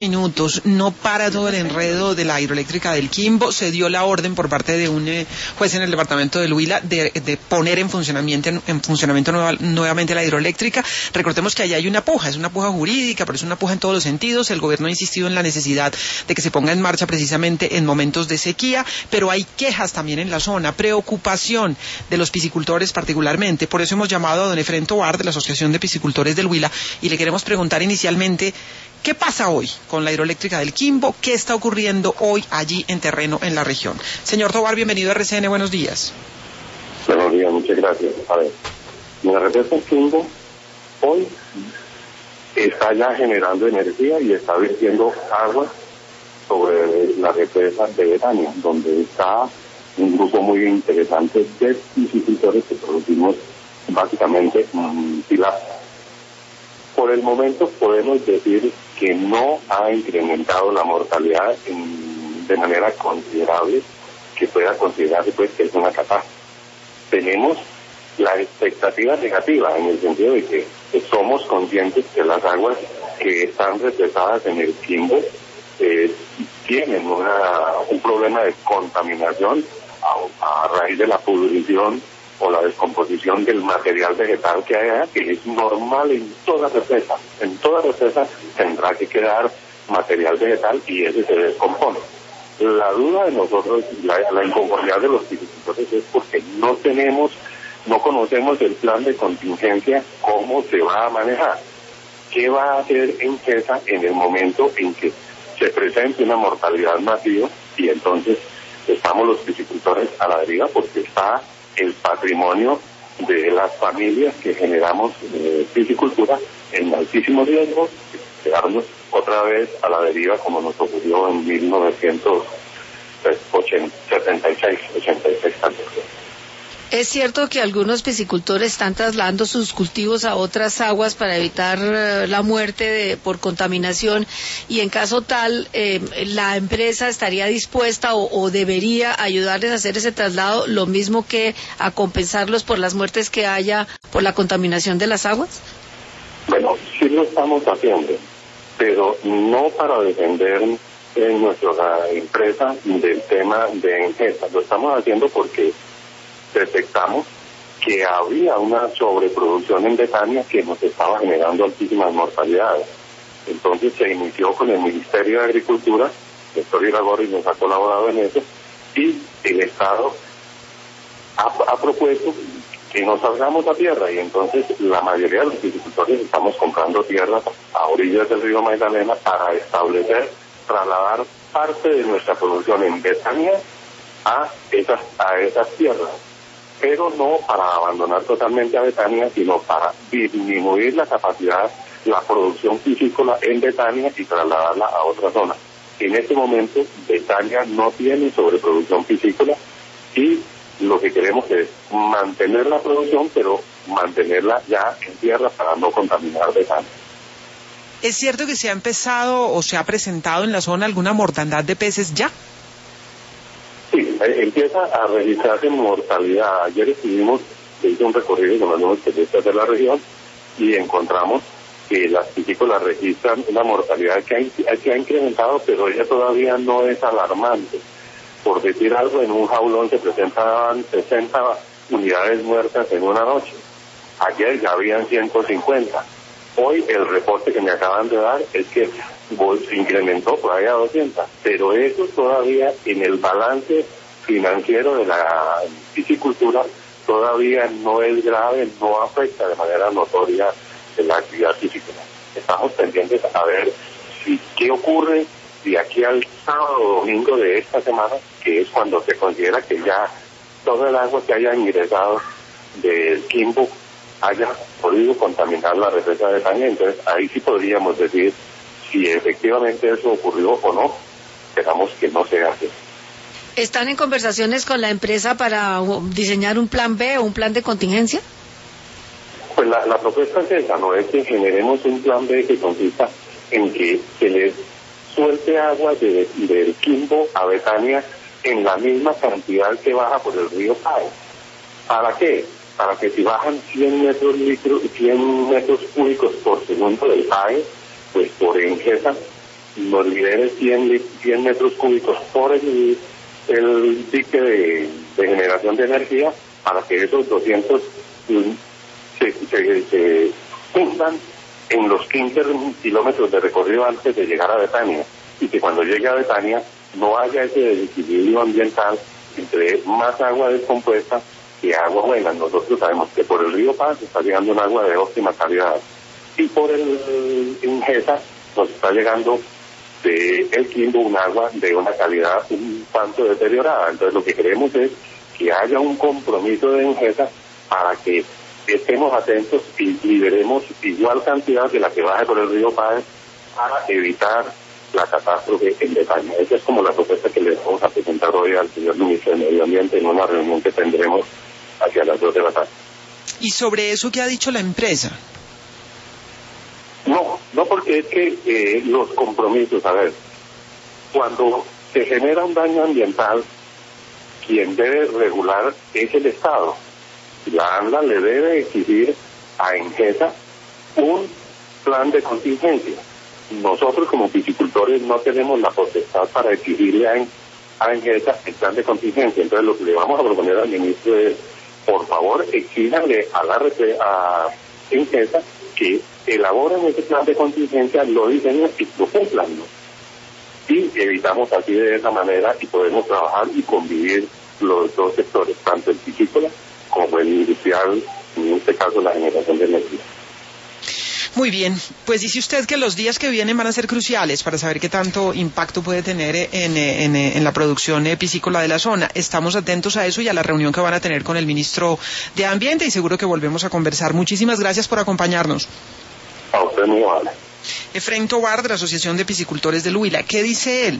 Minutos, no para todo el enredo de la hidroeléctrica del Quimbo. Se dio la orden por parte de un juez en el departamento del Huila de poner en funcionamiento nuevamente la hidroeléctrica. Recordemos que allá hay una puja, es una puja jurídica, pero es una puja en todos los sentidos. El gobierno ha insistido en la necesidad de que se ponga en marcha precisamente en momentos de sequía, pero hay quejas también en la zona, preocupación de los piscicultores particularmente. Por eso hemos llamado a don Efrén Tovar de la Asociación de Piscicultores del Huila y le queremos preguntar inicialmente ¿qué pasa hoy con la hidroeléctrica del Quimbo? ¿Qué está ocurriendo hoy allí en terreno en la región? Señor Tovar, bienvenido a RCN, buenos días. Buenos días, muchas gracias. A ver, la represa del Quimbo hoy está ya generando energía y está vertiendo agua sobre la represa de Betania, donde está un grupo muy interesante de piscicultores que producimos básicamente tilapia. Por el momento podemos decir que no ha incrementado la mortalidad de manera considerable, que pueda considerarse pues que es una catástrofe. Tenemos la expectativa negativa en el sentido de que somos conscientes que las aguas que están represadas en el Quimbo tienen un problema de contaminación a raíz de la pudrición o la descomposición del material vegetal que hay allá, que es normal en toda represa. En toda represa tendrá que quedar material vegetal y ese se descompone. La duda de nosotros, la inconformidad de los piscicultores es porque no conocemos el plan de contingencia, cómo se va a manejar. ¿Qué va a hacer ENGIESA en el momento en que se presente una mortalidad masiva? Y entonces estamos los piscicultores a la deriva porque está el patrimonio de las familias que generamos piscicultura en altísimo riesgo, quedarnos otra vez a la deriva como nos ocurrió en 1986. Es cierto que algunos piscicultores están trasladando sus cultivos a otras aguas para evitar la muerte por contaminación y en caso tal, la empresa estaría dispuesta o debería ayudarles a hacer ese traslado, lo mismo que a compensarlos por las muertes que haya por la contaminación de las aguas. Bueno, sí lo estamos haciendo, pero no para defender nuestra empresa del tema de ENGIESA. Lo estamos haciendo porque detectamos que había una sobreproducción en Betania que nos estaba generando altísimas mortalidades. Entonces se inició con el Ministerio de Agricultura, el doctor Iragorri nos ha colaborado en eso, y el Estado ha propuesto que nos salgamos a tierra, y entonces la mayoría de los agricultores estamos comprando tierras a orillas del río Magdalena para trasladar parte de nuestra producción en Betania a esas tierras, pero no para abandonar totalmente a Betania, sino para disminuir la capacidad, la producción piscícola en Betania y trasladarla a otra zona. En este momento, Betania no tiene sobreproducción piscícola y lo que queremos es mantener la producción, pero mantenerla ya en tierra para no contaminar Betania. ¿Es cierto que se ha empezado o se ha presentado en la zona alguna mortandad de peces ya? Sí, empieza a registrarse mortalidad. Ayer hice un recorrido con algunos especialistas de la región y encontramos que las piscícolas registran una mortalidad que ha incrementado, pero ella todavía no es alarmante. Por decir algo, en un jaulón se presentaban 60 unidades muertas en una noche. Ayer ya habían 150. Hoy el reporte que me acaban de dar es que se incrementó por ahí a 200, pero eso todavía en el balance financiero de la piscicultura todavía no es grave, no afecta de manera notoria en la actividad piscícola. Estamos pendientes a ver qué ocurre de aquí al sábado o domingo de esta semana, que es cuando se considera que ya todo el agua que haya ingresado del Quimbo haya podido contaminar la represa de Betania. Entonces ahí sí podríamos decir si efectivamente eso ocurrió o no. Esperamos que no sea así. ¿Están en conversaciones con la empresa para diseñar un plan B o un plan de contingencia? Pues la propuesta es esa, no es que generemos un plan B que consista en que se les suelte agua del Quimbo a Betania en la misma cantidad que baja por el río Pae. ¿Para qué? Para que si bajan 100 metros cúbicos por segundo del Pae, pues por ENGIESA nos libere 100 metros cúbicos por el dique de generación de energía, para que esos 200 se fundan en los 15 kilómetros de recorrido antes de llegar a Betania, y que cuando llegue a Betania no haya ese desequilibrio ambiental entre más agua descompuesta que agua buena. Nosotros sabemos que por el río Paz está llegando un agua de óptima calidad, y por el Ingesa nos está llegando de el Quimbo un agua de una calidad un tanto deteriorada. Entonces lo que queremos es que haya un compromiso de Ingesa para que estemos atentos y liberemos igual cantidad de la que baje por el río Páez para evitar la catástrofe en Betania. Esa es como la propuesta que le vamos a presentar hoy al señor ministro de Medio Ambiente en una reunión que tendremos hacia las 2 de la tarde. ¿Y sobre eso qué ha dicho la empresa? No, porque es que los compromisos, a ver, cuando se genera un daño ambiental, quien debe regular es el Estado. La ANLA le debe exigir a Ingesa un plan de contingencia. Nosotros como piscicultores no tenemos la potestad para exigirle a Ingesa el plan de contingencia. Entonces lo que le vamos a proponer al ministro es, por favor, exíjanle a Ingesa que elaboren ese plan de contingencia, lo diseñen y lo cumplan, ¿no? Y evitamos así de esa manera y podemos trabajar y convivir los dos sectores, tanto el piscícola como el industrial, en este caso la generación de energía. Muy bien, pues dice usted que los días que vienen van a ser cruciales para saber qué tanto impacto puede tener en la producción piscícola de la zona. Estamos atentos a eso y a la reunión que van a tener con el ministro de Ambiente, y seguro que volvemos a conversar. Muchísimas gracias por acompañarnos. A usted muy amable. Efraín Tobar, de la Asociación de Piscicultores del Huila. ¿Qué dice él?